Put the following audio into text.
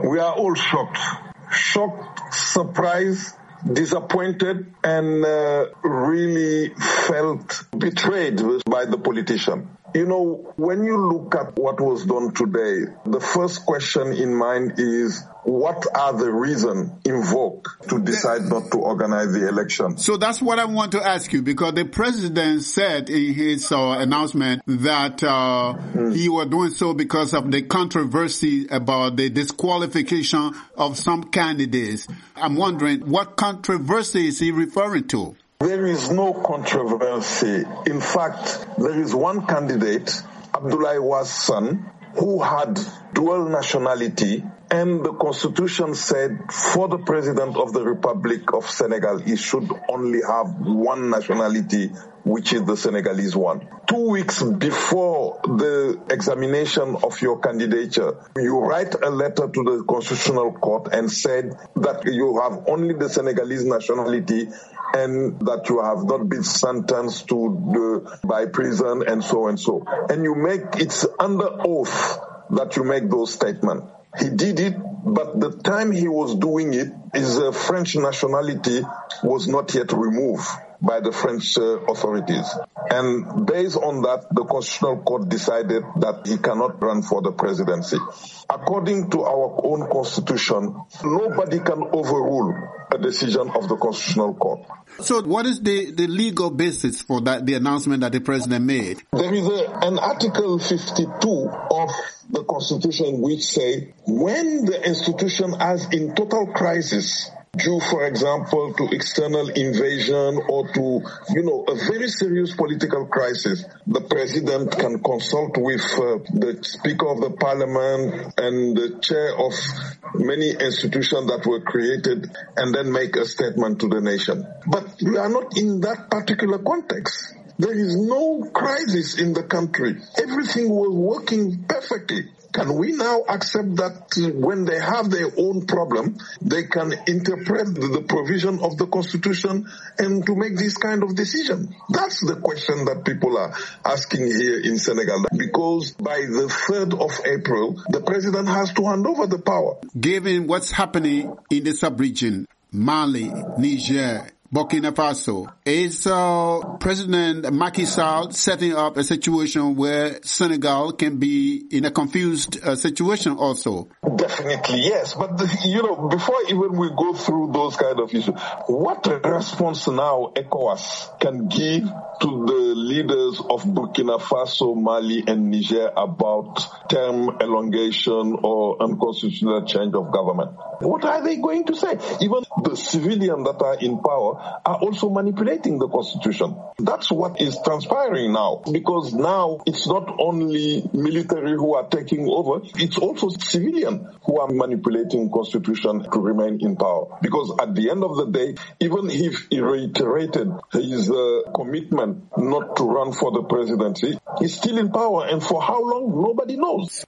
We are all shocked. Shocked, surprised, disappointed, and really felt betrayed by the politician. You know, when you look at what was done today, the first question in mind is, what are the reasons invoked to decide not to organize the election? So that's what I want to ask you, because the president said in his announcement that he was doing so because of the controversy about the disqualification of some candidates. I'm wondering, what controversy is he referring to? There is no controversy. In fact, there is one candidate, Abdoulaye Wade's son, who had dual nationality, and the constitution said for the president of the Republic of Senegal, he should only have one nationality, which is the Senegalese one. 2 weeks before the examination of your candidature, you write a letter to the Constitutional Court and said that you have only the Senegalese nationality and that you have not been sentenced by prison and so and so. And it's under oath that you make those statements. He did it, but the time he was doing it, his French nationality was not yet removed by the French authorities. And based on that, the Constitutional Court decided that he cannot run for the presidency. According to our own constitution, nobody can overrule a decision of the Constitutional Court. So what is the legal basis for the announcement that the president made? There is an Article 52 of the Constitution which say when the institution is in total crisis, due, for example, to external invasion or to, a very serious political crisis, the president can consult with the Speaker of the Parliament and the chair of many institutions that were created and then make a statement to the nation. But we are not in that particular context. There is no crisis in the country. Everything was working perfectly. Can we now accept that when they have their own problem, they can interpret the provision of the Constitution and to make this kind of decision? That's the question that people are asking here in Senegal, because by the 3rd of April, the president has to hand over the power. Given what's happening in the sub-region, Mali, Niger, Burkina Faso, is President Macky Sall setting up a situation where Senegal can be in a confused situation also? Definitely, yes. But, before even we go through those kind of issues, what response now ECOWAS can give to the leaders of Burkina Faso, Mali, and Niger about term elongation or unconstitutional change of government? What are they going to say? Even the civilians that are in power are also manipulating the constitution. That's what is transpiring now, because now it's not only military who are taking over, it's also civilians who are manipulating constitution to remain in power. Because at the end of the day, even if he reiterated his commitment not to run for the presidency, he's still in power, and for how long, nobody knows.